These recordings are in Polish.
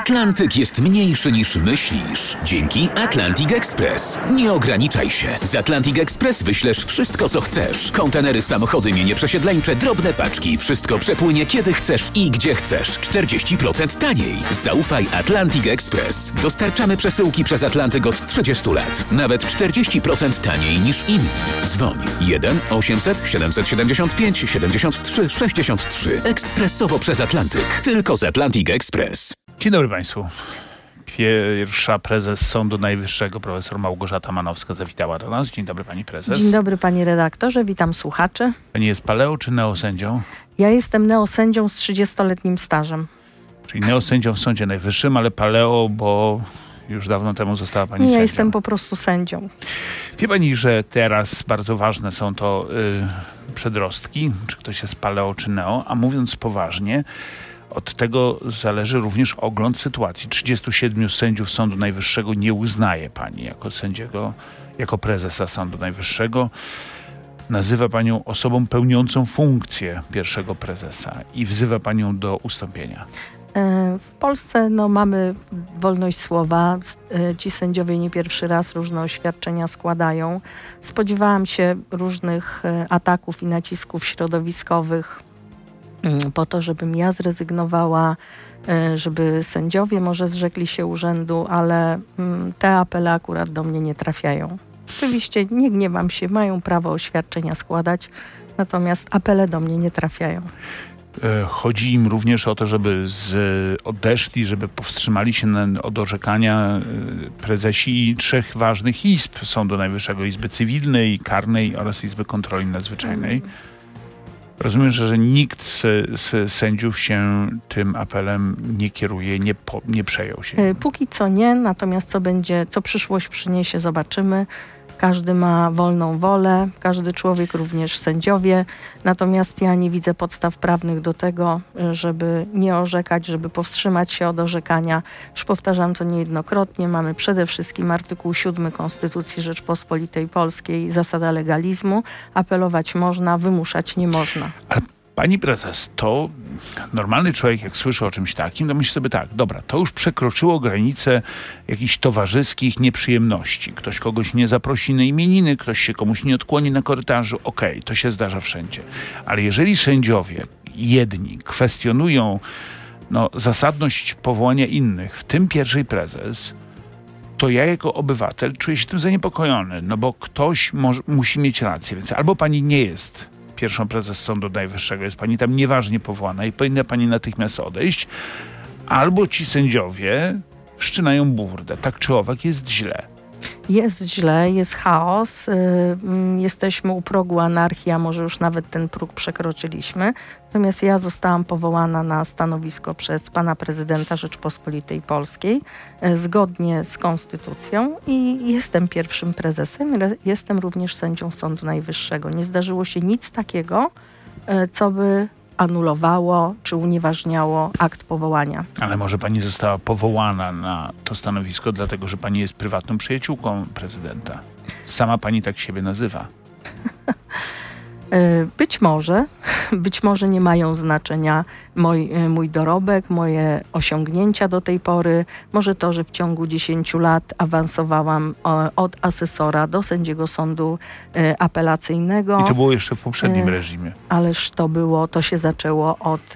Atlantyk jest mniejszy niż myślisz. Dzięki Atlantic Express. Nie ograniczaj się. Z Atlantic Express wyślesz wszystko, co chcesz. Kontenery, samochody, mienie przesiedleńcze, drobne paczki. Wszystko przepłynie kiedy chcesz i gdzie chcesz. 40% taniej. Zaufaj Atlantic Express. Dostarczamy przesyłki przez Atlantyk od 30 lat. Nawet 40% taniej niż inni. Dzwoń 1 800 775 73 63. Ekspresowo przez Atlantyk. Tylko z Atlantic Express. Dzień dobry Państwu. Pierwsza prezes Sądu Najwyższego, profesor Małgorzata Manowska, zawitała do nas. Dzień dobry Pani Prezes. Dzień dobry Panie Redaktorze, witam słuchaczy. Pani jest paleo czy neosędzią? Ja jestem neosędzią z 30-letnim stażem. Czyli neosędzią w Sądzie Najwyższym, ale paleo, bo już dawno temu została Pani sędzią. Ja jestem po prostu sędzią. Wie Pani, że teraz bardzo ważne są to przedrostki, czy ktoś jest paleo czy neo, a mówiąc poważnie, od tego zależy również ogląd sytuacji. 37 sędziów Sądu Najwyższego nie uznaje Pani jako sędziego, jako prezesa Sądu Najwyższego. Nazywa Panią osobą pełniącą funkcję pierwszego prezesa i wzywa Panią do ustąpienia. W Polsce mamy wolność słowa. Ci sędziowie nie pierwszy raz różne oświadczenia składają. Spodziewałam się różnych ataków i nacisków środowiskowych po to, żebym ja zrezygnowała, żeby sędziowie może zrzekli się urzędu, ale te apele akurat do mnie nie trafiają. Oczywiście nie gniewam się, mają prawo oświadczenia składać, natomiast apele do mnie nie trafiają. Chodzi im również o to, żeby odeszli, żeby powstrzymali się od orzekania prezesi 3 ważnych izb Sądu Najwyższego: Izby Cywilnej, Karnej oraz Izby Kontroli Nadzwyczajnej. Rozumiem, że nikt z sędziów się tym apelem nie kieruje, nie przejął się. Póki co nie, natomiast co przyszłość przyniesie, zobaczymy. Każdy ma wolną wolę, każdy człowiek, również sędziowie. Natomiast ja nie widzę podstaw prawnych do tego, żeby nie orzekać, żeby powstrzymać się od orzekania. Już powtarzam to niejednokrotnie. Mamy przede wszystkim artykuł 7 Konstytucji Rzeczpospolitej Polskiej, zasada legalizmu. Apelować można, wymuszać nie można. Ale Pani prezes, to normalny człowiek, jak słyszy o czymś takim, to myśli sobie tak: dobra, to już przekroczyło granicę jakichś towarzyskich nieprzyjemności. Ktoś kogoś nie zaprosi na imieniny, ktoś się komuś nie odkłoni na korytarzu. Okej, to się zdarza wszędzie. Ale jeżeli sędziowie jedni kwestionują zasadność powołania innych, w tym pierwszej prezes, to ja jako obywatel czuję się tym zaniepokojony, bo ktoś musi mieć rację. Więc albo Pani nie jest pierwszą prezes Sądu Najwyższego, jest Pani tam nieważnie powołana i powinna Pani natychmiast odejść, albo ci sędziowie wszczynają burdę. Tak czy owak jest źle. Jest źle, jest chaos. Jesteśmy u progu anarchii, a może już nawet ten próg przekroczyliśmy. Natomiast ja zostałam powołana na stanowisko przez pana prezydenta Rzeczpospolitej Polskiej zgodnie z konstytucją i jestem pierwszym prezesem. Jestem również sędzią Sądu Najwyższego. Nie zdarzyło się nic takiego, co by anulowało czy unieważniało akt powołania. Ale może Pani została powołana na to stanowisko dlatego, że Pani jest prywatną przyjaciółką prezydenta. Sama Pani tak siebie nazywa. Być może nie mają znaczenia mój dorobek, moje osiągnięcia do tej pory. Może to, że w ciągu 10 lat awansowałam od asesora do sędziego sądu apelacyjnego. I to było jeszcze w poprzednim reżimie. Ależ to się zaczęło od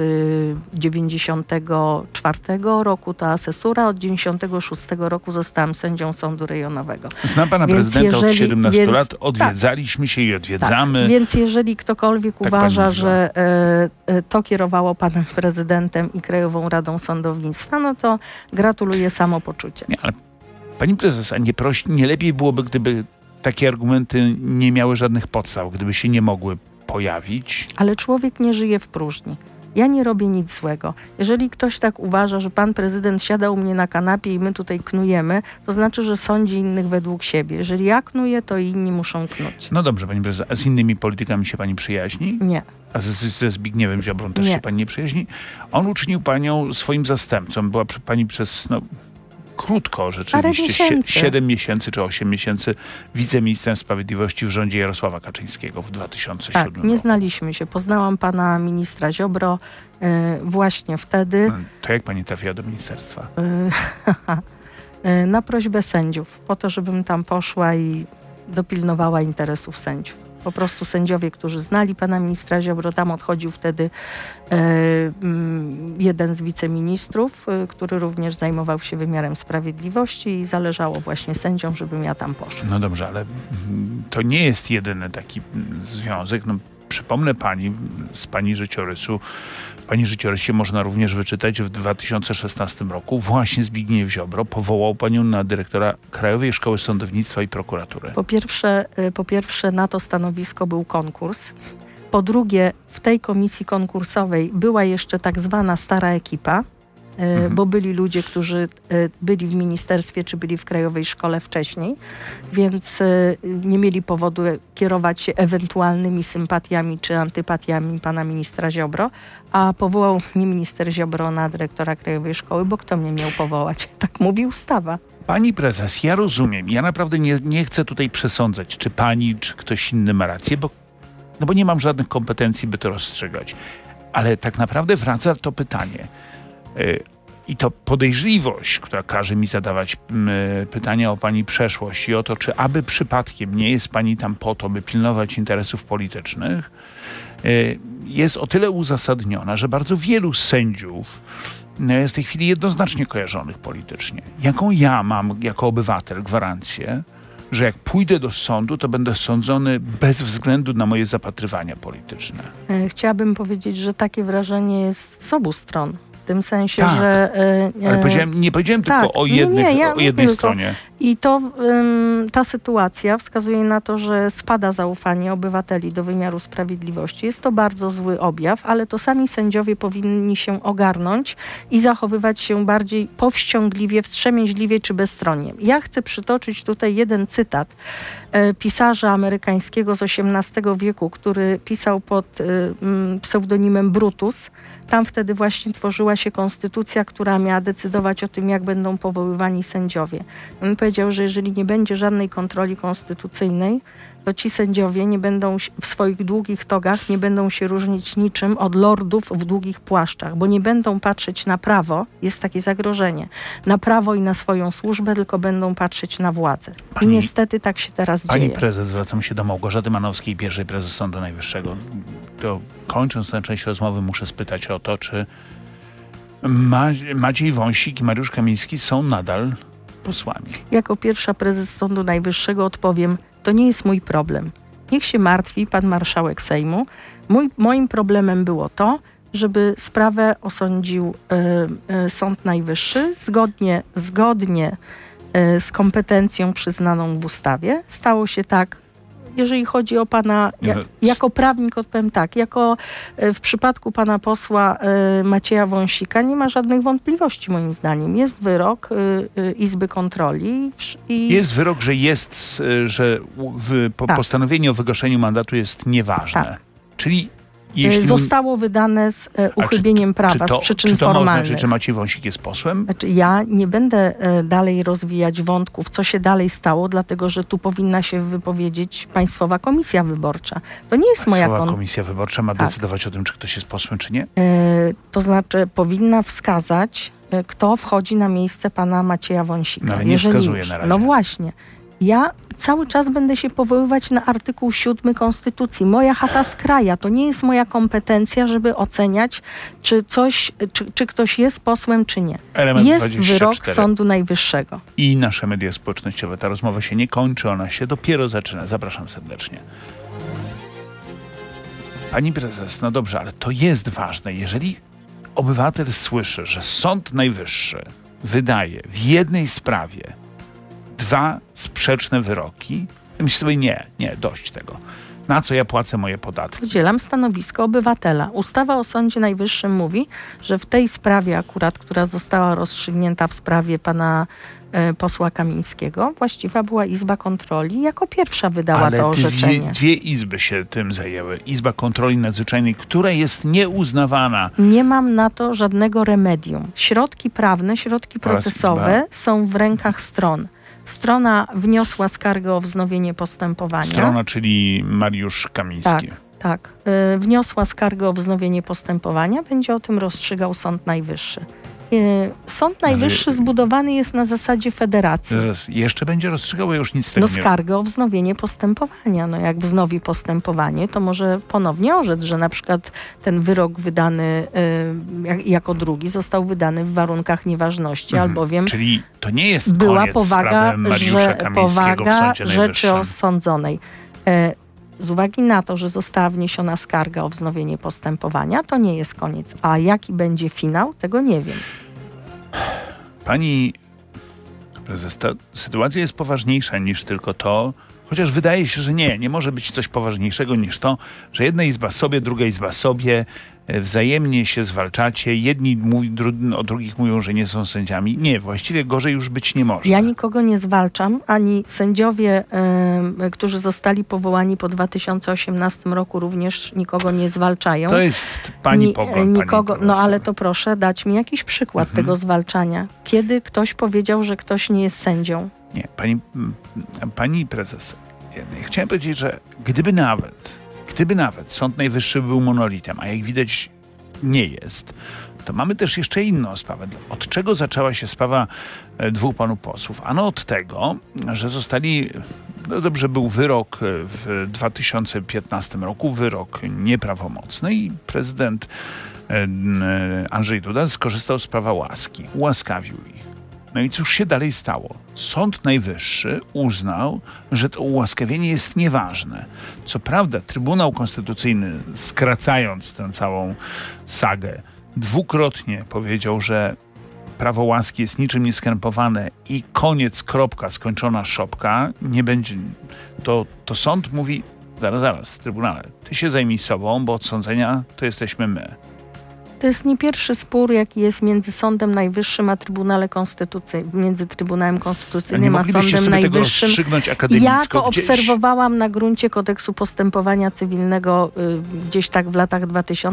94 roku, to asesura, od 96 roku zostałam sędzią sądu rejonowego. Znam pana prezydenta od 17 lat, odwiedzaliśmy się i odwiedzamy. Tak, więc jeżeli ktokolwiek uważa, że to kierowało panem prezydentem i Krajową Radą Sądownictwa, to gratuluję samopoczucia. Nie, ale Pani prezes, a nie lepiej byłoby, gdyby takie argumenty nie miały żadnych podstaw, gdyby się nie mogły pojawić? Ale człowiek nie żyje w próżni. Ja nie robię nic złego. Jeżeli ktoś tak uważa, że pan prezydent siada u mnie na kanapie i my tutaj knujemy, to znaczy, że sądzi innych według siebie. Jeżeli ja knuję, to inni muszą knuć. No dobrze, Pani prezes, a z innymi politykami się Pani przyjaźni? Nie. A ze Zbigniewem Ziobrą też się Pani nie przyjaźni? On uczynił Panią swoim zastępcą. Była Pani przez krótko rzeczywiście, miesięcy. 7 miesięcy czy 8 miesięcy wiceministrem sprawiedliwości w rządzie Jarosława Kaczyńskiego w 2007 Tak, roku. nie znaliśmy się. Poznałam pana ministra Ziobro właśnie wtedy. To jak pani trafiła do ministerstwa? Na prośbę sędziów, po to, żebym tam poszła i dopilnowała interesów sędziów. Po prostu sędziowie, którzy znali pana ministra Ziobro, tam odchodził wtedy jeden z wiceministrów, który również zajmował się wymiarem sprawiedliwości i zależało właśnie sędziom, żebym ja tam poszła. No dobrze, ale to nie jest jedyny taki związek. No, przypomnę pani z pani życiorysu. W pani życiorysie można również wyczytać, że w 2016 roku właśnie Zbigniew Ziobro powołał panią na dyrektora Krajowej Szkoły Sądownictwa i Prokuratury. Po pierwsze na to stanowisko był konkurs. Po drugie, w tej komisji konkursowej była jeszcze tak zwana stara ekipa, bo byli ludzie, którzy byli w ministerstwie czy byli w Krajowej Szkole wcześniej, więc nie mieli powodu kierować się ewentualnymi sympatiami czy antypatiami pana ministra Ziobro, a powołał mnie minister Ziobro na dyrektora Krajowej Szkoły, bo kto mnie miał powołać? Tak mówi ustawa. Pani prezes, ja rozumiem, ja naprawdę nie chcę tutaj przesądzać, czy pani, czy ktoś inny ma rację, bo nie mam żadnych kompetencji, by to rozstrzygać. Ale tak naprawdę wraca to pytanie. I to podejrzliwość, która każe mi zadawać pytania o pani przeszłość i o to, czy aby przypadkiem nie jest pani tam po to, by pilnować interesów politycznych, jest o tyle uzasadniona, że bardzo wielu sędziów jest w tej chwili jednoznacznie kojarzonych politycznie. Jaką ja mam jako obywatel gwarancję, że jak pójdę do sądu, to będę sądzony bez względu na moje zapatrywania polityczne? Chciałabym powiedzieć, że takie wrażenie jest z obu stron. W tym sensie, tak, że... ale nie powiedziałem tak, tylko o jednej stronie. I to ta sytuacja wskazuje na to, że spada zaufanie obywateli do wymiaru sprawiedliwości. Jest to bardzo zły objaw, ale to sami sędziowie powinni się ogarnąć i zachowywać się bardziej powściągliwie, wstrzemięźliwie czy bezstronnie. Ja chcę przytoczyć tutaj jeden cytat pisarza amerykańskiego z XVIII wieku, który pisał pod pseudonimem Brutus. Tam wtedy właśnie tworzyła się konstytucja, która miała decydować o tym, jak będą powoływani sędziowie. On powiedział, że jeżeli nie będzie żadnej kontroli konstytucyjnej, to ci sędziowie nie będą w swoich długich togach nie będą się różnić niczym od lordów w długich płaszczach, bo nie będą patrzeć na prawo, jest takie zagrożenie, na prawo i na swoją służbę, tylko będą patrzeć na władzę. I niestety tak się teraz dzieje. Pani prezes, zwracam się do Małgorzaty Manowskiej, pierwszej prezes Sądu Najwyższego. To kończąc tę część rozmowy muszę spytać o to, czy Maciej Wąsik i Mariusz Kamiński są nadal posłami. Jako pierwsza prezes Sądu Najwyższego odpowiem, to nie jest mój problem. Niech się martwi pan marszałek Sejmu. Moim problemem było to, żeby sprawę osądził Sąd Najwyższy zgodnie z kompetencją przyznaną w ustawie. Stało się tak, jeżeli chodzi o pana, jako prawnik odpowiem tak, w przypadku pana posła Macieja Wąsika nie ma żadnych wątpliwości moim zdaniem. Jest wyrok Izby Kontroli. Jest wyrok, że postanowienie o wygaszeniu mandatu jest nieważne. Tak. Czyli zostało wydane z uchybieniem prawa, z przyczyn formalnych. Czy to czy Maciej Wąsik jest posłem? Znaczy, ja nie będę dalej rozwijać wątków, co się dalej stało, dlatego że tu powinna się wypowiedzieć Państwowa Komisja Wyborcza. To nie jest Państwowa Komisja Wyborcza ma decydować o tym, czy ktoś jest posłem, czy nie? To znaczy powinna wskazać, kto wchodzi na miejsce pana Macieja Wąsika. No, ale nie wskazuje na razie. No właśnie. Ja cały czas będę się powoływać na artykuł 7 Konstytucji. Moja chata z kraja. To nie jest moja kompetencja, żeby oceniać, czy ktoś jest posłem, czy nie. Element jest 24. wyrok Sądu Najwyższego. I nasze media społecznościowe. Ta rozmowa się nie kończy, ona się dopiero zaczyna. Zapraszam serdecznie. Pani prezes, no dobrze, ale to jest ważne. Jeżeli obywatel słyszy, że Sąd Najwyższy wydaje w jednej sprawie 2 sprzeczne wyroki, to myślę sobie, nie, dość tego. Na co ja płacę moje podatki? Podzielam stanowisko obywatela. Ustawa o Sądzie Najwyższym mówi, że w tej sprawie akurat, która została rozstrzygnięta w sprawie pana posła Kamińskiego, właściwa była Izba Kontroli, jako pierwsza wydała to orzeczenie. Dwie izby się tym zajęły. Izba Kontroli Nadzwyczajnej, która jest nieuznawana. Nie mam na to żadnego remedium. Środki prawne, środki procesowe są w rękach stron. Strona wniosła skargę o wznowienie postępowania. Strona, czyli Mariusz Kamiński. Tak. Wniosła skargę o wznowienie postępowania. Będzie o tym rozstrzygał Sąd Najwyższy. Sąd Najwyższy zbudowany jest na zasadzie federacji. Jeszcze będzie rozstrzygał, ja już nic z tego nie... Skargę o wznowienie postępowania. Jak wznowi postępowanie, to może ponownie orzec, że na przykład ten wyrok wydany jako drugi został wydany w warunkach nieważności, albowiem czyli to nie jest była powaga, powaga rzeczy osądzonej. Z uwagi na to, że została wniesiona skarga o wznowienie postępowania, to nie jest koniec. A jaki będzie finał, tego nie wiem. Pani prezes, ta sytuacja jest poważniejsza niż tylko to, chociaż wydaje się, że nie może być coś poważniejszego niż to, że jedna izba sobie, druga izba sobie, wzajemnie się zwalczacie. Jedni o drugich mówią, że nie są sędziami. Nie, właściwie gorzej już być nie może. Ja nikogo nie zwalczam, ani sędziowie, którzy zostali powołani po 2018 roku, również nikogo nie zwalczają. To jest pani pogląd. Nikogo, ale to proszę dać mi jakiś przykład tego zwalczania. Kiedy ktoś powiedział, że ktoś nie jest sędzią? Nie, pani prezes, ja chciałem powiedzieć, że gdyby nawet Sąd Najwyższy był monolitem, a jak widać nie jest, to mamy też jeszcze inną sprawę. Od czego zaczęła się sprawa dwóch panów posłów? Ano od tego, że zostali, był wyrok w 2015 roku, wyrok nieprawomocny i prezydent Andrzej Duda skorzystał z prawa łaski, ułaskawił ich. No i cóż się dalej stało? Sąd Najwyższy uznał, że to ułaskawienie jest nieważne. Co prawda Trybunał Konstytucyjny, skracając tę całą sagę, dwukrotnie powiedział, że prawo łaski jest niczym nieskrępowane i koniec, kropka, skończona szopka, nie będzie... To sąd mówi, zaraz, Trybunale, ty się zajmij sobą, bo od sądzenia to jesteśmy my. To jest nie pierwszy spór, jaki jest między Sądem Najwyższym a Trybunałem Konstytucyjnym, między Trybunałem Konstytucyjnym a Sądem Najwyższym. Ja to obserwowałam na gruncie Kodeksu Postępowania Cywilnego gdzieś tak w latach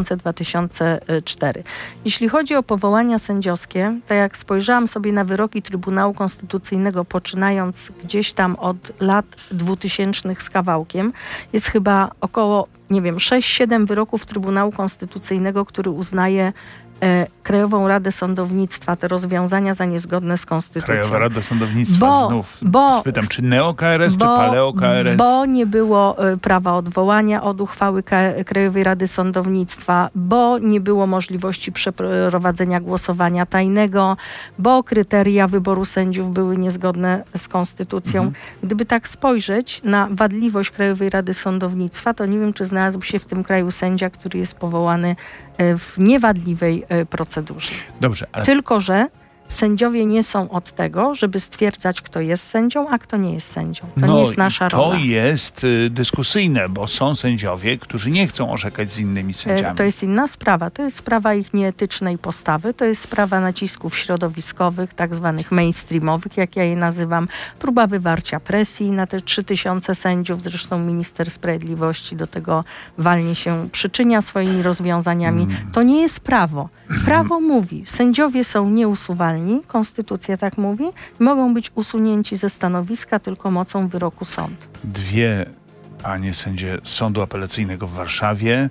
2000-2004. Jeśli chodzi o powołania sędziowskie, to jak spojrzałam sobie na wyroki Trybunału Konstytucyjnego, poczynając gdzieś tam od lat 2000 z kawałkiem, jest chyba około 6-7 wyroków Trybunału Konstytucyjnego, który uznaje Krajową Radę Sądownictwa, te rozwiązania za niezgodne z Konstytucją. Krajowa Rada Sądownictwa spytam, czy neo-KRS, czy paleo-KRS? Bo nie było prawa odwołania od uchwały Krajowej Rady Sądownictwa, bo nie było możliwości przeprowadzenia głosowania tajnego, bo kryteria wyboru sędziów były niezgodne z Konstytucją. Gdyby tak spojrzeć na wadliwość Krajowej Rady Sądownictwa, to nie wiem, czy znalazłby się w tym kraju sędzia, który jest powołany w niewadliwej procedurze. Dobrze, ale... Tylko że sędziowie nie są od tego, żeby stwierdzać, kto jest sędzią, a kto nie jest sędzią. To nie jest nasza rola. To jest dyskusyjne, bo są sędziowie, którzy nie chcą orzekać z innymi sędziami. To jest inna sprawa. To jest sprawa ich nieetycznej postawy. To jest sprawa nacisków środowiskowych, tak zwanych mainstreamowych, jak ja je nazywam. Próba wywarcia presji na te 3000 sędziów. Zresztą minister sprawiedliwości do tego walnie się przyczynia swoimi rozwiązaniami. To nie jest prawo. Prawo mówi, sędziowie są nieusuwalni, konstytucja tak mówi, mogą być usunięci ze stanowiska tylko mocą wyroku sądu. Dwie panie sędzie Sądu Apelacyjnego w Warszawie,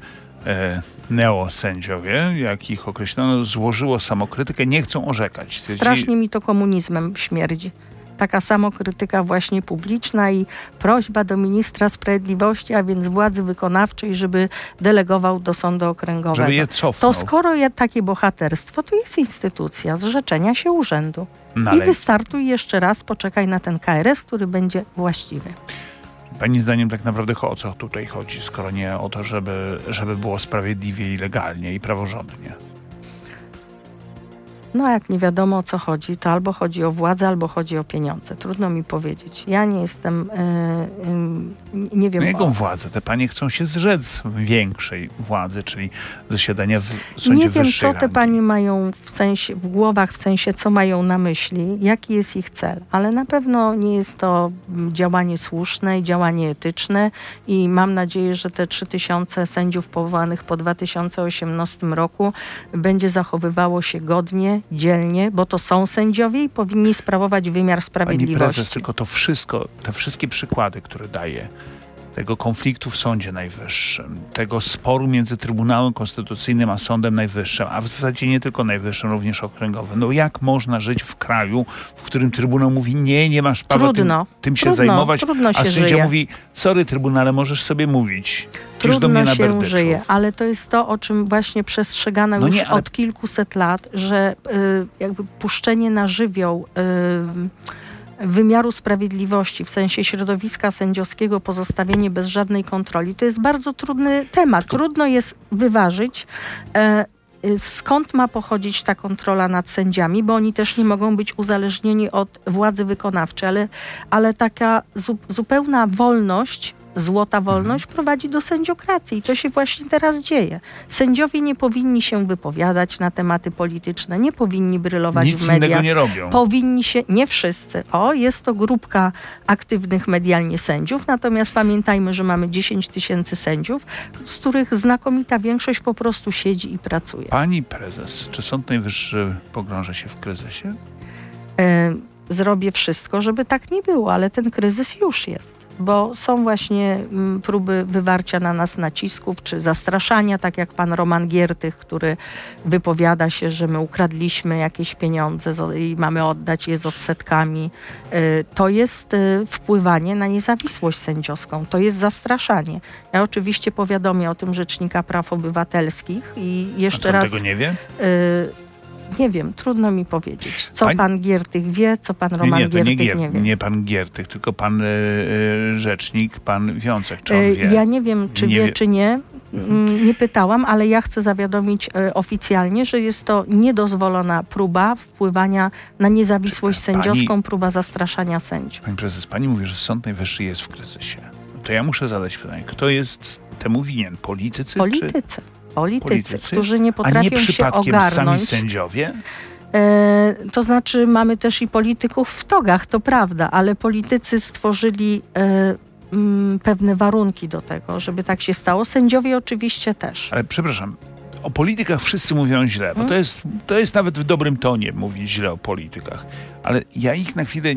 neosędziowie, jak ich określono, złożyło samokrytykę, nie chcą orzekać. Strasznie mi to komunizmem śmierdzi. Taka samokrytyka właśnie publiczna i prośba do ministra sprawiedliwości, a więc władzy wykonawczej, żeby delegował do sądu okręgowego. Żeby je cofnął. To skoro takie bohaterstwo, to jest instytucja zrzeczenia się urzędu. I wystartuj jeszcze raz, poczekaj na ten KRS, który będzie właściwy. Pani zdaniem tak naprawdę o co tutaj chodzi, skoro nie o to, żeby było sprawiedliwie i legalnie i praworządnie? No jak nie wiadomo o co chodzi, to albo chodzi o władzę, albo chodzi o pieniądze. Trudno mi powiedzieć. Ja nie jestem, nie wiem. No jaką władzę? Te panie chcą się zrzec większej władzy, czyli zasiadania w Sądzie Nie wiem, Wyższej co te rangi. panie mają w głowach, w sensie, co mają na myśli, jaki jest ich cel. Ale na pewno nie jest to działanie słuszne i działanie etyczne i mam nadzieję, że te 3000 sędziów powołanych po 2018 roku będzie zachowywało się godnie, dzielnie, bo to są sędziowie i powinni sprawować wymiar Pani sprawiedliwości. prezes, tylko to wszystko, te wszystkie przykłady, które daje, tego konfliktu w Sądzie Najwyższym, tego sporu między Trybunałem Konstytucyjnym a Sądem Najwyższym, a w zasadzie nie tylko Najwyższym, również okręgowym. No jak można żyć w kraju, w którym Trybunał mówi nie masz prawa tym się zajmować, trudno się a sędzia żyje. mówi sorry Trybunale, możesz sobie mówić. Pisz do mnie Trudno na się berdyczów. żyje, ale to jest to, o czym właśnie przestrzegano No już nie, ale- od kilkuset lat, że jakby puszczenie na żywioł wymiaru sprawiedliwości, w sensie środowiska sędziowskiego, pozostawienie bez żadnej kontroli, to jest bardzo trudny temat. Trudno jest wyważyć, skąd ma pochodzić ta kontrola nad sędziami, bo oni też nie mogą być uzależnieni od władzy wykonawczej, ale taka zupełna wolność, złota wolność prowadzi do sędziokracji i to się właśnie teraz dzieje. Sędziowie nie powinni się wypowiadać na tematy polityczne, nie powinni brylować Nic w mediach. innego nie robią. Powinni się, nie wszyscy, jest to grupka aktywnych medialnie sędziów, natomiast pamiętajmy, że mamy 10 000 sędziów, z których znakomita większość po prostu siedzi i pracuje. Pani prezes, czy Sąd Najwyższy pogrąża się w kryzysie? Zrobię wszystko, żeby tak nie było, ale ten kryzys już jest, bo są właśnie próby wywarcia na nas nacisków czy zastraszania, tak jak pan Roman Giertych, który wypowiada się, że my ukradliśmy jakieś pieniądze i mamy oddać je z odsetkami. To jest wpływanie na niezawisłość sędziowską, to jest zastraszanie. Ja oczywiście powiadomię o tym Rzecznika Praw Obywatelskich i jeszcze Pan raz... tego nie wie? Nie wiem, trudno mi powiedzieć, co pan Giertych wie, co pan Roman Giertych nie wie. Nie pan Giertych, tylko pan rzecznik, pan Wiącek. Czy on wie? Ja nie wiem, czy Nie wie, wie. czy nie. Nie pytałam, ale ja chcę zawiadomić oficjalnie, że jest to niedozwolona próba wpływania na niezawisłość sędziowską, próba zastraszania sędziów. Pani prezes, pani mówi, że Sąd Najwyższy jest w kryzysie. To ja muszę zadać pytanie, kto jest temu winien? Politycy? Politycy, którzy nie A potrafią nie się przypadkiem ogarnąć. sami sędziowie? To znaczy mamy też i polityków w togach, to prawda, ale politycy stworzyli pewne warunki do tego, żeby tak się stało. Sędziowie oczywiście też. Ale przepraszam, o politykach wszyscy mówią źle, bo to jest nawet w dobrym tonie mówić źle o politykach. Ale ja ich na chwilę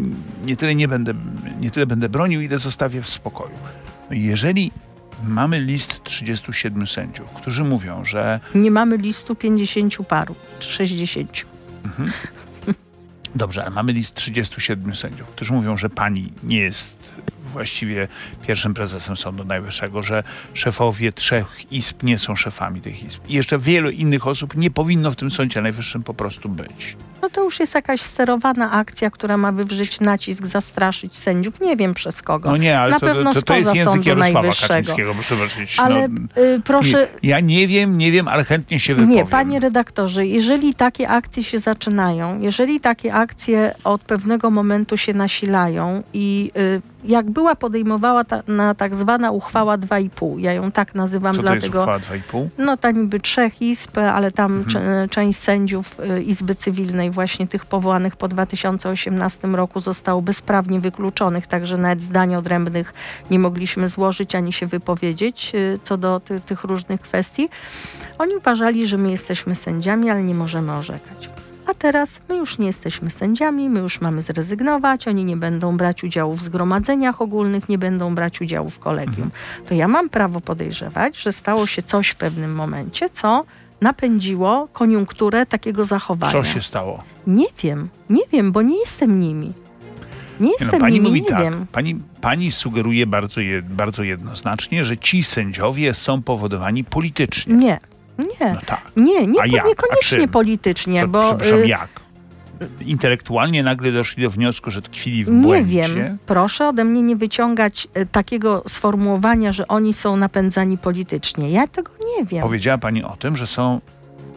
nie tyle będę bronił, ile zostawię w spokoju. No jeżeli mamy list 37 sędziów, którzy mówią, że... Nie mamy listu 50 paru, czy 60. Dobrze, ale mamy list 37 sędziów, którzy mówią, że pani nie jest właściwie pierwszym prezesem Sądu Najwyższego, że szefowie 3 izb nie są szefami tych izb. I jeszcze wielu innych osób nie powinno w tym Sądzie Najwyższym po prostu być. No to już jest jakaś sterowana akcja, która ma wywrzeć nacisk, zastraszyć sędziów. Nie wiem przez kogo. No nie, ale na pewno to jest spoza język Sądu Jarosława Najwyższego. Kaczyńskiego, proszę zobaczyć. Ale proszę... Ja nie wiem, ale chętnie się wypowiem. Nie, panie redaktorze, jeżeli takie akcje się zaczynają, jeżeli takie akcje od pewnego momentu się nasilają i jak była podejmowała na tak zwana uchwała 2,5, ja ją tak nazywam, Co dlatego... to jest uchwała 2,5? No ta niby 3 izb, ale tam część sędziów Izby Cywilnej, właśnie tych powołanych po 2018 roku, zostało bezprawnie wykluczonych, także nawet zdań odrębnych nie mogliśmy złożyć ani się wypowiedzieć co do tych różnych kwestii. Oni uważali, że my jesteśmy sędziami, ale nie możemy orzekać. A teraz my już nie jesteśmy sędziami, my już mamy zrezygnować, oni nie będą brać udziału w zgromadzeniach ogólnych, nie będą brać udziału w kolegium. To ja mam prawo podejrzewać, że stało się coś w pewnym momencie, co napędziło koniunkturę takiego zachowania. Co się stało? Nie wiem, bo nie jestem nimi. Nie jestem pani nimi, mówi nie tak, wiem. Pani sugeruje bardzo jednoznacznie, że ci sędziowie są powodowani politycznie. Nie. No tak. Nie, A jak? niekoniecznie A czym? politycznie, To, bo... przepraszam, jak? Intelektualnie nagle doszli do wniosku, że tkwili w Nie błędzie. wiem. Proszę ode mnie nie wyciągać takiego sformułowania, że oni są napędzani politycznie. Ja tego nie wiem. Powiedziała pani o tym, że są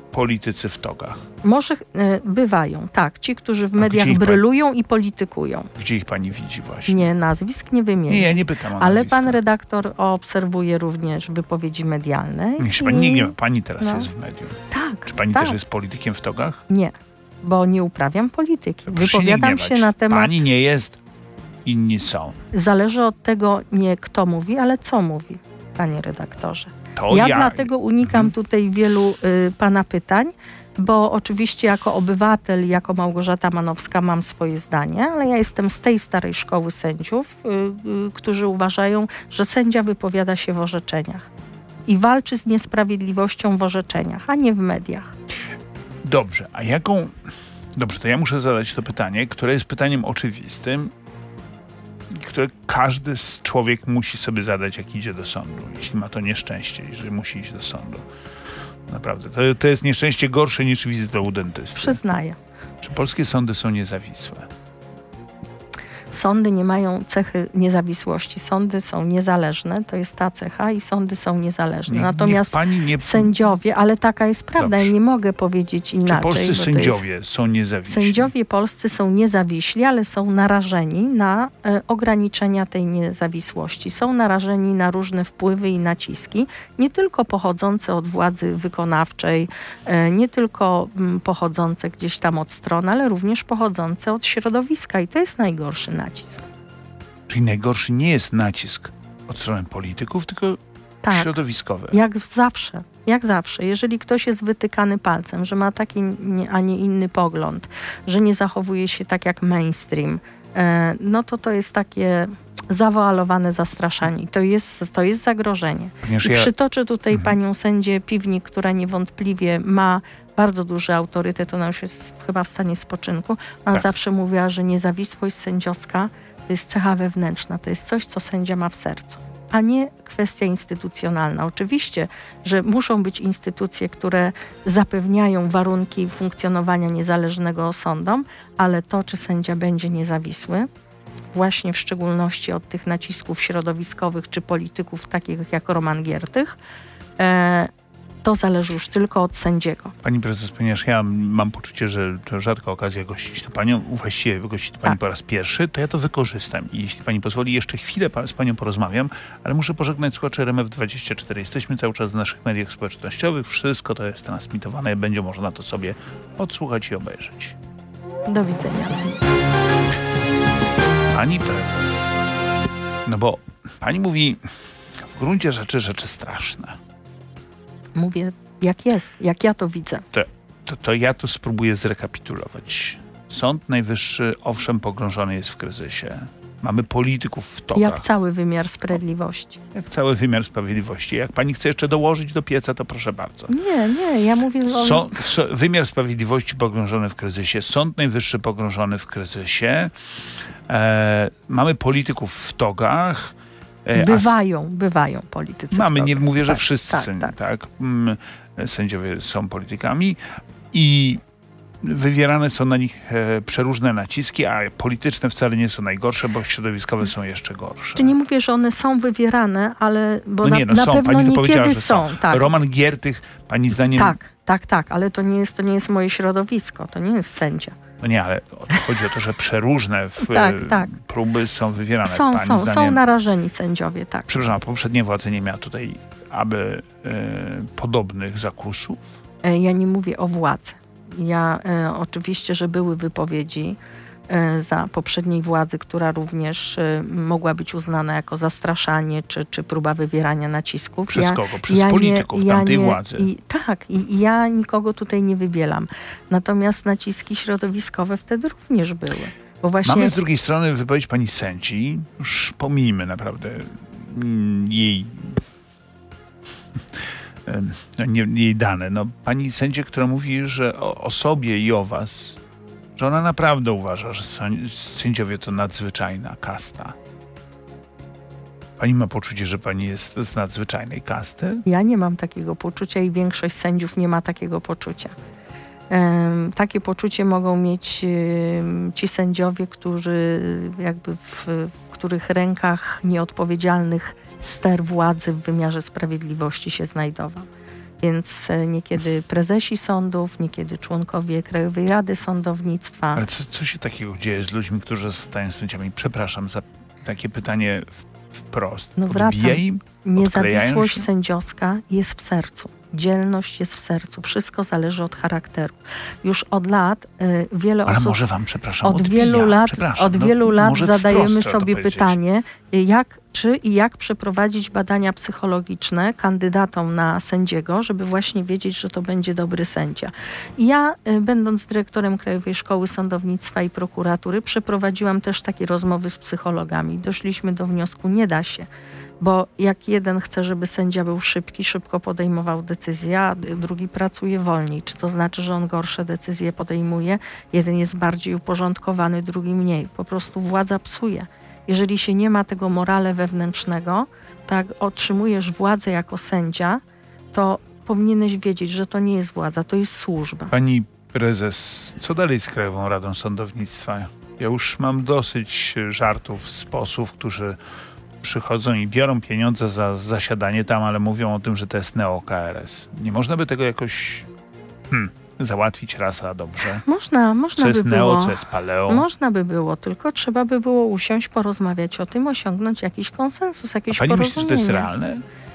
politycy w togach? Może bywają, tak. Ci, którzy w mediach gdzie ich brylują i politykują. Gdzie ich pani widzi właśnie? Nie, nazwisk nie wymienię. Nie, ja nie pytam o Ale nazwiska. pan redaktor obserwuje również wypowiedzi medialne. Niech się pani nie gniewa. Pani teraz jest w medium. Tak. Czy pani tak. też jest politykiem w togach? Nie, bo nie uprawiam polityki. Proszę Wypowiadam się się nie na gniewać. temat... Pani nie jest, inni są. Zależy od tego nie kto mówi, ale co mówi, panie redaktorze. To Ja dlatego unikam tutaj wielu pana pytań, bo oczywiście jako obywatel, jako Małgorzata Manowska mam swoje zdanie, ale ja jestem z tej starej szkoły sędziów, którzy uważają, że sędzia wypowiada się w orzeczeniach i walczy z niesprawiedliwością w orzeczeniach, a nie w mediach. Dobrze, a jaką... Dobrze, to ja muszę zadać to pytanie, które jest pytaniem oczywistym, które każdy człowiek musi sobie zadać, jak idzie do sądu, jeśli ma to nieszczęście, że musi iść do sądu. Naprawdę, to jest nieszczęście gorsze niż wizyta u dentysty. Przyznaję. Czy polskie sądy są niezawisłe? Sądy nie mają cechy niezawisłości. Sądy są niezależne, to jest ta cecha i sądy są niezależne. Natomiast pani nie... sędziowie, ale taka jest prawda, Dobrze. ja nie mogę powiedzieć inaczej. Czy polscy bo to sędziowie są niezawiśli? Sędziowie polscy są niezawiśli, ale są narażeni na ograniczenia tej niezawisłości. Są narażeni na różne wpływy i naciski, nie tylko pochodzące od władzy wykonawczej, nie tylko pochodzące gdzieś tam od stron, ale również pochodzące od środowiska i to jest najgorszy nacisk. Czyli najgorszy nie jest nacisk od strony polityków, tylko Tak. środowiskowy. Jak zawsze. Jeżeli ktoś jest wytykany palcem, że ma taki, a nie inny pogląd, że nie zachowuje się tak jak mainstream, no to jest takie zawoalowane zastraszanie. To jest zagrożenie. I przytoczę tutaj panią sędzię Piwnik, która niewątpliwie ma bardzo duży autorytet, ona już jest chyba w stanie spoczynku. Ona Tak. zawsze mówiła, że niezawisłość sędziowska to jest cecha wewnętrzna, to jest coś, co sędzia ma w sercu, a nie kwestia instytucjonalna. Oczywiście, że muszą być instytucje, które zapewniają warunki funkcjonowania niezależnego sądom, ale to, czy sędzia będzie niezawisły, właśnie w szczególności od tych nacisków środowiskowych czy polityków takich jak Roman Giertych, to zależy już tylko od sędziego. Pani prezes, ponieważ ja mam poczucie, że to rzadka okazja gościć tu panią, właściwie gościć tu pani po raz pierwszy, to ja to wykorzystam. I jeśli pani pozwoli, jeszcze chwilę z panią porozmawiam, ale muszę pożegnać słuchaczy RMF24. Jesteśmy cały czas w naszych mediach społecznościowych. Wszystko to jest transmitowane i będzie można to sobie odsłuchać i obejrzeć. Do widzenia. Pani prezes, no bo pani mówi w gruncie rzeczy straszne. Mówię, jak jest, jak ja to widzę. To ja to spróbuję zrekapitulować. Sąd Najwyższy, owszem, pogrążony jest w kryzysie. Mamy polityków w togach. Jak cały wymiar sprawiedliwości. Jak cały wymiar sprawiedliwości. Jak pani chce jeszcze dołożyć do pieca, to proszę bardzo. Nie, ja mówię o... Wymiar sprawiedliwości pogrążony w kryzysie. Sąd Najwyższy pogrążony w kryzysie. Mamy polityków w togach. Bywają politycy. Mamy, nie mówię, że tak, wszyscy tak. Sędziowie są politykami i wywierane są na nich przeróżne naciski, a polityczne wcale nie są najgorsze, bo środowiskowe są jeszcze gorsze. Czy nie mówię, że one są wywierane, ale bo na są. pewno Pani niekiedy są. Tak. Roman Giertych, pani zdaniem... Tak, ale to nie jest moje środowisko, to nie jest sędzia. No nie, ale chodzi o to, że przeróżne próby są wywierane. Są narażeni sędziowie, tak. Przepraszam, poprzednia władza nie miała tutaj podobnych zakusów? Ja nie mówię o władzy. Oczywiście, że były wypowiedzi za poprzedniej władzy, która również mogła być uznana jako zastraszanie czy próba wywierania nacisków. Przez kogo? Przez polityków tamtej władzy. I ja nikogo tutaj nie wybielam. Natomiast naciski środowiskowe wtedy również były. Bo właśnie... Mamy z drugiej strony wypowiedź pani sędzi. Już pomijmy naprawdę jej... jej dane. No, pani sędzia, która mówi, że o sobie i o was, że ona naprawdę uważa, że sędziowie to nadzwyczajna kasta. Pani ma poczucie, że pani jest z nadzwyczajnej kasty? Ja nie mam takiego poczucia i większość sędziów nie ma takiego poczucia. Takie poczucie mogą mieć ci sędziowie, którzy jakby w których rękach nieodpowiedzialnych ster władzy w wymiarze sprawiedliwości się znajdował. Więc niekiedy prezesi sądów, niekiedy członkowie Krajowej Rady Sądownictwa. Ale co się takiego dzieje z ludźmi, którzy zostają sędziami? Przepraszam za takie pytanie wprost. No wracam. Im? Niezawisłość sędziowska jest w sercu. Dzielność jest w sercu. Wszystko zależy od charakteru. Już od lat wiele Ale osób... może wam, przepraszam, Od odbija. wielu lat może zadajemy wprost sobie to powiedzieć. pytanie, jak przeprowadzić badania psychologiczne kandydatom na sędziego, żeby właśnie wiedzieć, że to będzie dobry sędzia. I ja, będąc dyrektorem Krajowej Szkoły Sądownictwa i Prokuratury, przeprowadziłam też takie rozmowy z psychologami. Doszliśmy do wniosku, nie da się. Bo jak jeden chce, żeby sędzia był szybki, szybko podejmował decyzje, a drugi pracuje wolniej. Czy to znaczy, że on gorsze decyzje podejmuje? Jeden jest bardziej uporządkowany, drugi mniej. Po prostu władza psuje. Jeżeli się nie ma tego morale wewnętrznego, tak otrzymujesz władzę jako sędzia, to powinieneś wiedzieć, że to nie jest władza, to jest służba. Pani prezes, co dalej z Krajową Radą Sądownictwa? Ja już mam dosyć żartów z posłów, którzy przychodzą i biorą pieniądze za zasiadanie tam, ale mówią o tym, że to jest neo-KRS. Nie można by tego jakoś załatwić raz a dobrze? Można co by jest było. neo, co jest paleo? Można by było, tylko trzeba by było usiąść, porozmawiać o tym, osiągnąć jakiś konsensus, jakieś A pani porozumienie. myśli, że to jest realne?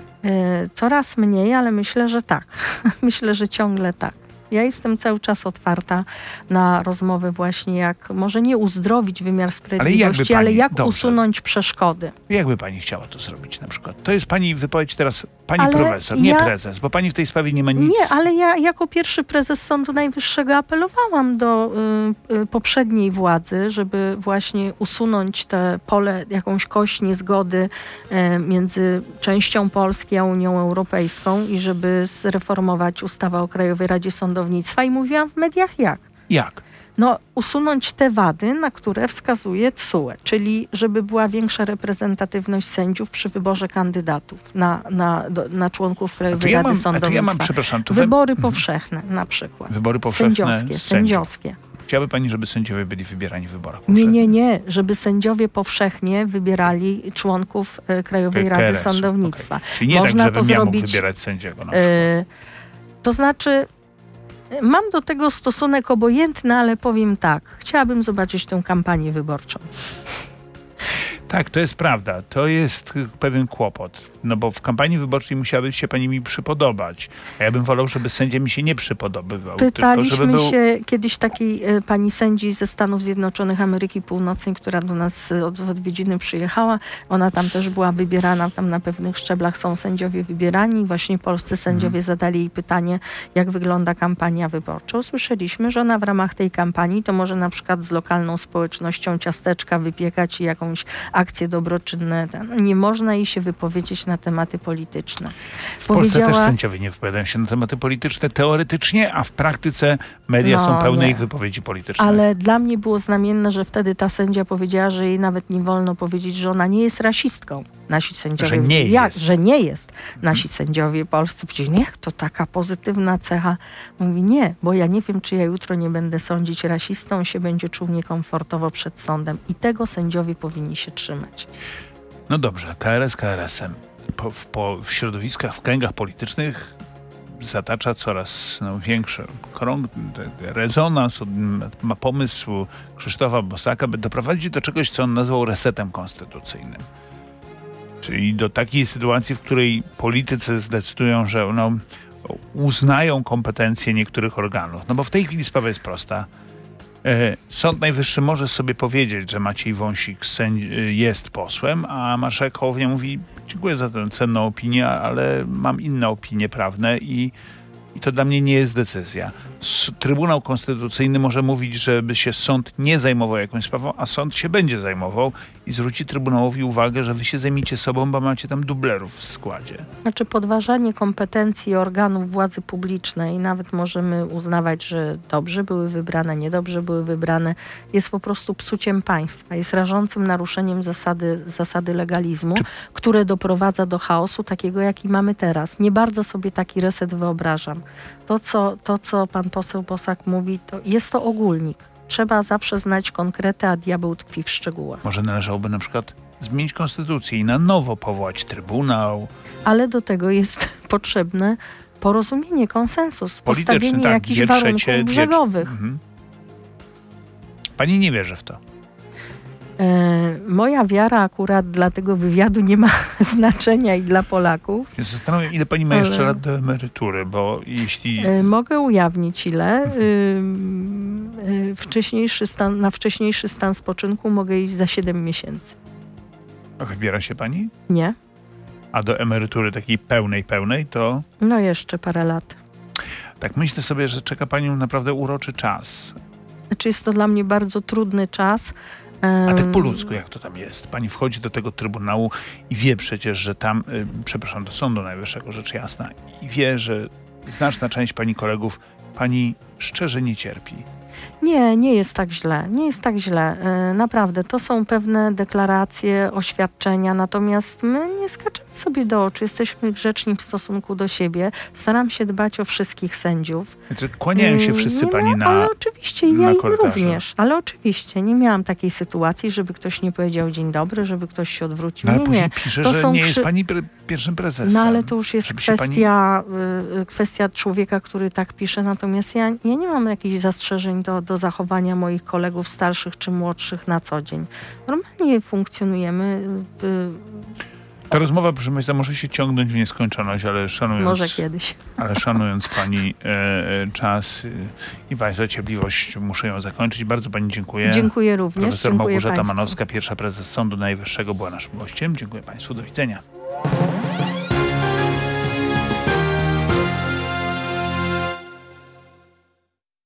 Coraz mniej, ale myślę, że tak. Myślę, że ciągle tak. Ja jestem cały czas otwarta na rozmowę właśnie, jak może nie uzdrowić wymiar sprawiedliwości, ale jak usunąć przeszkody. Jakby pani chciała to zrobić na przykład? To jest pani wypowiedź teraz, pani profesor, nie prezes, bo pani w tej sprawie nie ma nic. Nie, ale ja jako pierwszy prezes Sądu Najwyższego apelowałam do poprzedniej władzy, żeby właśnie usunąć te pole, jakąś kość niezgody między częścią Polski a Unią Europejską i żeby zreformować ustawę o Krajowej Radzie Sądownictwa i mówiłam w mediach jak. Jak? No, usunąć te wady, na które wskazuje TSUE, czyli żeby była większa reprezentatywność sędziów przy wyborze kandydatów na członków Krajowej Rady Sądownictwa. Wybory powszechne na przykład. Wybory powszechne sędziowskie. Chciałaby pani, żeby sędziowie byli wybierani w wyborach powszechnych? Nie. Żeby sędziowie powszechnie wybierali członków Krajowej Rady Sądownictwa. Okay. Czyli nie można tak, żebym ja mógł wybierać sędziego na przykład. To znaczy... Mam do tego stosunek obojętny, ale powiem tak. Chciałabym zobaczyć tę kampanię wyborczą. Tak, to jest prawda. To jest pewien kłopot. No bo w kampanii wyborczej musiałaby się pani mi przypodobać. A ja bym wolał, żeby sędzia mi się nie przypodobywał. Pytaliśmy tylko, żeby się kiedyś takiej pani sędzi ze Stanów Zjednoczonych Ameryki Północnej, która do nas od odwiedziny przyjechała. Ona tam też była wybierana, tam na pewnych szczeblach są sędziowie wybierani. Właśnie polscy sędziowie zadali jej pytanie, jak wygląda kampania wyborcza. Usłyszeliśmy, że ona w ramach tej kampanii to może na przykład z lokalną społecznością ciasteczka wypiekać i jakąś akcje dobroczynne. Nie można jej się wypowiedzieć na tematy polityczne. W Polsce też sędziowie nie wypowiadają się na tematy polityczne teoretycznie, a w praktyce media są pełne ich wypowiedzi politycznych. Ale dla mnie było znamienne, że wtedy ta sędzia powiedziała, że jej nawet nie wolno powiedzieć, że ona nie jest rasistką. Nasi sędziowie... Że nie jest. Nasi sędziowie polscy powiedzieli, niech to taka pozytywna cecha. Mówi, nie, bo ja nie wiem, czy ja jutro nie będę sądzić rasistą, on się będzie czuł niekomfortowo przed sądem. I tego sędziowie powinni się trzymać. No dobrze, KRS KRS-em. W środowiskach, w kręgach politycznych zatacza coraz większy krąg, rezonans, ma pomysł Krzysztofa Bosaka, by doprowadzić do czegoś, co on nazwał resetem konstytucyjnym. Czyli do takiej sytuacji, w której politycy zdecydują, że uznają kompetencje niektórych organów. No bo w tej chwili sprawa jest prosta. Sąd Najwyższy może sobie powiedzieć, że Maciej Wąsik jest posłem, a marszałek Hołownia mówi, dziękuję za tę cenną opinię, ale mam inne opinie prawne i to dla mnie nie jest decyzja. Trybunał Konstytucyjny może mówić, żeby się sąd nie zajmował jakąś sprawą, a sąd się będzie zajmował i zwróci Trybunałowi uwagę, że wy się zajmijcie sobą, bo macie tam dublerów w składzie. Znaczy podważanie kompetencji organów władzy publicznej, nawet możemy uznawać, że dobrze były wybrane, niedobrze były wybrane, jest po prostu psuciem państwa. Jest rażącym naruszeniem zasady legalizmu, które doprowadza do chaosu takiego, jaki mamy teraz. Nie bardzo sobie taki reset wyobrażam. To, co pan poseł Bosak mówi, to jest to ogólnik. Trzeba zawsze znać konkrety, a diabeł tkwi w szczegółach. Może należałoby na przykład zmienić konstytucję i na nowo powołać trybunał. Ale do tego jest potrzebne porozumienie, konsensus, Polityczny, postawienie tak, jakichś 2/3, warunków brzegowych. Pani nie wierzy w to. Moja wiara akurat dla tego wywiadu nie ma znaczenia i dla Polaków. Ja się zastanawiam, ile pani ma jeszcze lat do emerytury, bo jeśli... Mogę ujawnić ile. Na wcześniejszy stan spoczynku mogę iść za 7 miesięcy. A wybiera się pani? Nie? A do emerytury takiej pełnej to... No jeszcze parę lat. Tak myślę sobie, że czeka panią naprawdę uroczy czas. Znaczy jest to dla mnie bardzo trudny czas. A tak po ludzku, jak to tam jest? Pani wchodzi do tego Trybunału i wie przecież, że tam, do Sądu Najwyższego, rzecz jasna, i wie, że znaczna część pani kolegów pani szczerze nie cierpi. Nie jest tak źle. Nie jest tak źle. Naprawdę, to są pewne deklaracje, oświadczenia, natomiast my nie skaczemy sobie do oczu. Jesteśmy grzeczni w stosunku do siebie. Staram się dbać o wszystkich sędziów. Znaczy, kłaniają się wszyscy pani na ale oczywiście ja im korytarzu. również. Ale oczywiście nie miałam takiej sytuacji, żeby ktoś nie powiedział dzień dobry, żeby ktoś się odwrócił. No, ale Nie. później pisze, To że są nie jest pani pierwszym prezesem. No ale to już jest Żeby się kwestia człowieka, który tak pisze. Natomiast ja nie mam jakichś zastrzeżeń do zachowania moich kolegów starszych czy młodszych na co dzień. Normalnie funkcjonujemy. Ta rozmowa, proszę Państwa, może się ciągnąć w nieskończoność, ale szanując... Może kiedyś. Ale szanując pani czas i państwa cierpliwość, muszę ją zakończyć. Bardzo pani dziękuję. Dziękuję również. Profesor Dziękuję Małgorzata państwu. Manowska, pierwsza prezes Sądu Najwyższego, była naszym gościem. Dziękuję państwu. Do widzenia.